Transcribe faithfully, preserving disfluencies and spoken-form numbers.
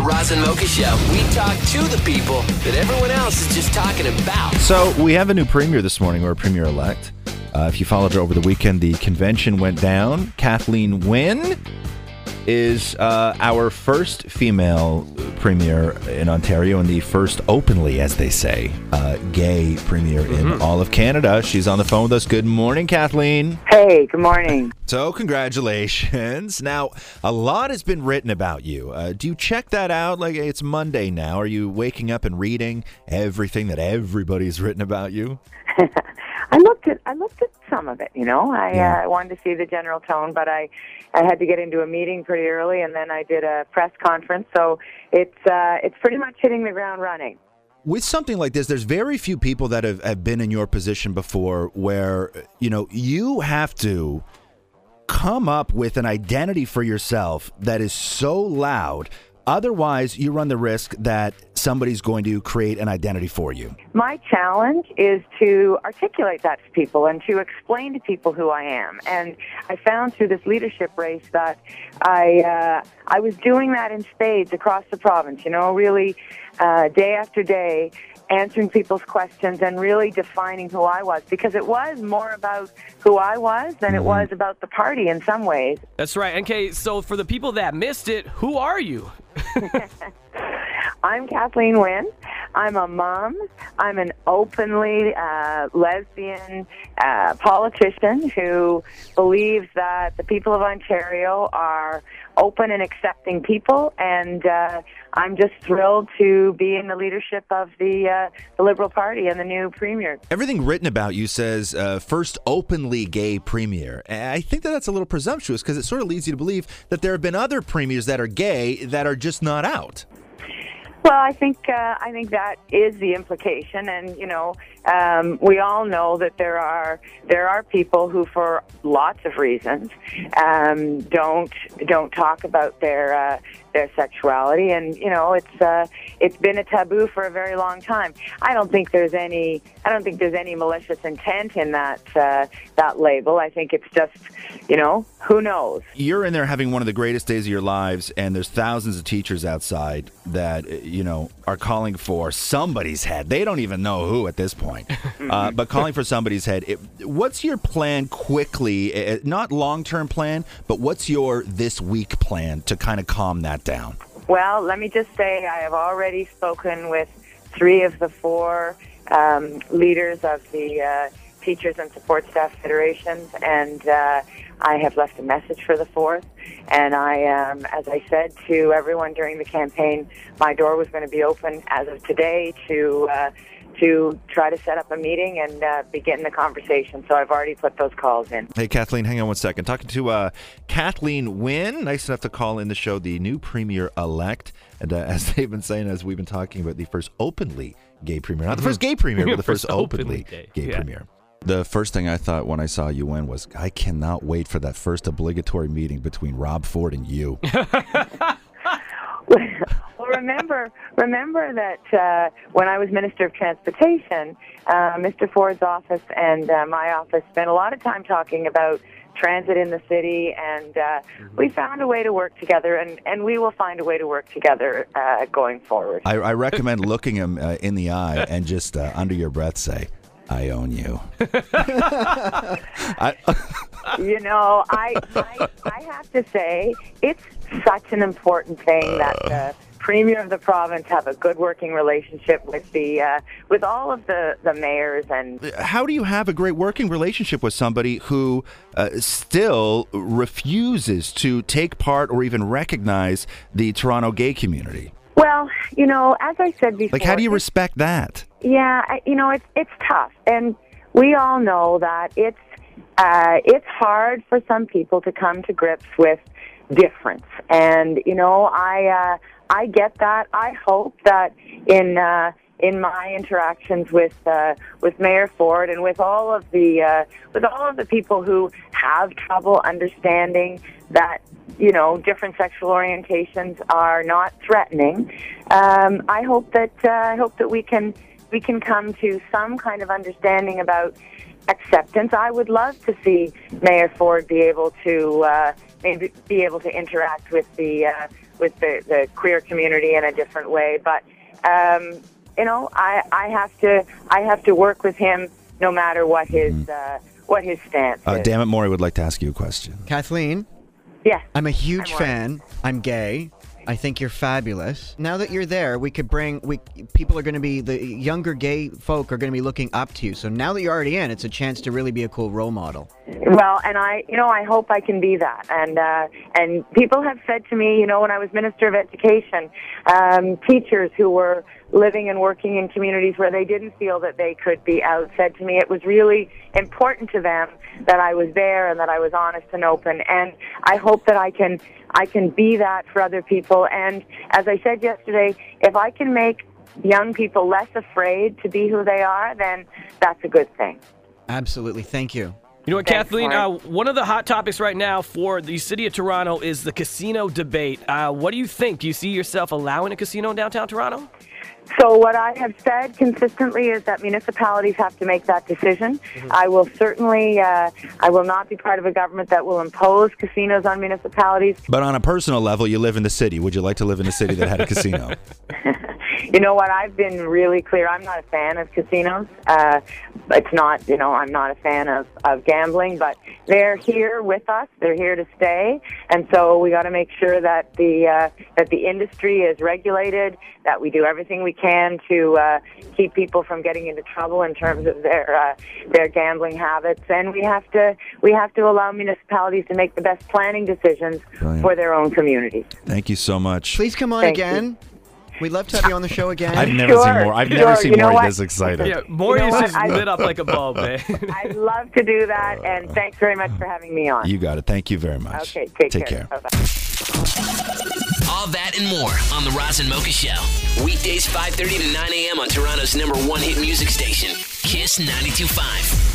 The Roz and Mocha Show. We talk to the people that everyone else is just talking about. So we have a new premier this morning, or a premier-elect. Uh, if you followed her over the weekend, the convention went down. Kathleen Wynne is uh, our first female premier in Ontario and the first openly, as they say, uh, gay premier mm-hmm. in all of Canada. She's on the phone with us. Good morning, Kathleen. Hey, good morning. So, congratulations. Now, a lot has been written about you. Uh, do you check that out? Like, it's Monday now. Are you waking up and reading everything that everybody's written about you? I looked at I looked at some of it, you know. I Yeah. uh, wanted to see the general tone, but I, I had to get into a meeting pretty early, and then I did a press conference. So it's uh, it's pretty much hitting the ground running. With something like this, there's very few people that have, have been in your position before where, you know, you have to come up with an identity for yourself that is so loud. Otherwise, you run the risk that somebody's going to create an identity for you. My challenge is to articulate that to people and to explain to people who I am. And I found through this leadership race that I uh, I was doing that in spades across the province, you know, really uh, day after day, answering people's questions and really defining who I was, because it was more about who I was than it was about the party in some ways. That's right. Okay, so for the people that missed it, who are you? I'm Kathleen Wynne. I'm a mom. I'm an openly uh, lesbian uh, politician who believes that the people of Ontario are open and accepting people, and uh, I'm just thrilled to be in the leadership of the, uh, the Liberal Party and the new premier. Everything written about you says uh, first openly gay premier. And I think that that's a little presumptuous because it sort of leads you to believe that there have been other premiers that are gay that are just not out. Well, I think uh, I think that is the implication, and you know, um, we all know that there are there are people who, for lots of reasons, um, don't don't talk about their uh, their sexuality, and you know, it's uh, it's been a taboo for a very long time. I don't think there's any I don't think there's any malicious intent in that uh, that label. I think it's just, you know, who knows. You're in there having one of the greatest days of your lives, and there's thousands of teachers outside that, you know, are calling for somebody's head. They don't even know who at this point, uh, but calling for somebody's head. It, what's your plan quickly? Uh, not long-term plan, but what's your this week plan to kind of calm that down? Well, let me just say I have already spoken with three of the four um, leaders of the uh, Teachers and Support Staff Federations, and uh, I have left a message for the fourth. And I, um, as I said to everyone during the campaign, my door was going to be open as of today to uh, to try to set up a meeting and uh, begin the conversation. So I've already put those calls in. Hey, Kathleen, hang on one second. Talking to uh, Kathleen Wynne, nice enough to call in the show, the new premier-elect. And uh, as they've been saying, as we've been talking about, the first openly gay premier. Not the first gay premier, but the first, first openly, openly gay, gay yeah. premier. The first thing I thought when I saw you win was, I cannot wait for that first obligatory meeting between Rob Ford and you. Well, remember, remember that uh, when I was Minister of Transportation, uh, Mister Ford's office and uh, my office spent a lot of time talking about transit in the city, and uh, mm-hmm. we found a way to work together, and, and we will find a way to work together uh, going forward. I, I recommend looking him uh, in the eye and just uh, under your breath say, I own you. I, you know, I, I I have to say, it's such an important thing that the Premier of the province have a good working relationship with the uh, with all of the, the mayors. And how do you have a great working relationship with somebody who uh, still refuses to take part or even recognize the Toronto gay community? Well, you know, as I said before... Like, how do you respect that? Yeah, you know, it's it's tough. And we all know that it's uh, it's hard for some people to come to grips with difference. And, you know, I uh, I get that. I hope that in... Uh, in my interactions with uh, with Mayor Ford and with all of the uh, with all of the people who have trouble understanding that, you know, different sexual orientations are not threatening, um, I hope that uh, I hope that we can we can come to some kind of understanding about acceptance. I would love to see Mayor Ford be able to uh, maybe be able to interact with the uh, with the, the queer community in a different way. But um, you know, I, I have to I have to work with him no matter what his mm. uh, what his stance uh, is. Damn it, Maury would like to ask you a question. Kathleen? Yes. I'm a huge I'm fan. I'm gay. I think you're fabulous. Now that you're there, we could bring we people are going to be the younger gay folk are going to be looking up to you. So now that you're already in, it's a chance to really be a cool role model. Well, and I, you know, I hope I can be that. And uh, and people have said to me, you know, when I was Minister of Education, um, teachers who were living and working in communities where they didn't feel that they could be out said to me it was really important to them that I was there and that I was honest and open. And I hope that I can I can be that for other people. And as I said yesterday, if I can make young people less afraid to be who they are, then that's a good thing. Absolutely. Thank you. You know what, Thanks, Kathleen, uh, Mark. one of the hot topics right now for the city of Toronto is the casino debate. Uh, what do you think? Do you see yourself allowing a casino in downtown Toronto? So what I have said consistently is that municipalities have to make that decision. Mm-hmm. I will certainly, uh, I will not be part of a government that will impose casinos on municipalities. But on a personal level, you live in the city. Would you like to live in a city that had a casino? You know what? I've been really clear. I'm not a fan of casinos. Uh, it's not, you know, I'm not a fan of, of gambling, but they're here with us. They're here to stay. And so we got to make sure that the, uh, that the industry is regulated, that we do everything we can to uh, keep people from getting into trouble in terms of their, uh, their gambling habits. And we have to, we have to allow municipalities to make the best planning decisions Brilliant. For their own communities. Thank you so much. Please come on Thank again. you. We'd love to have you on the show again. I've never Sure, seen more. I've sure. never seen You know Maury what? this excited. Yeah, Maury You know is what? just I- lit up like a bulb, man. I'd love to do that, and thanks very much for having me on. You got it. Thank you very much. Okay, take, Take care. care. Bye-bye. All that and more on the Roz and Mocha Show. Weekdays five thirty to nine a.m. on Toronto's number one hit music station, Kiss ninety-two point five.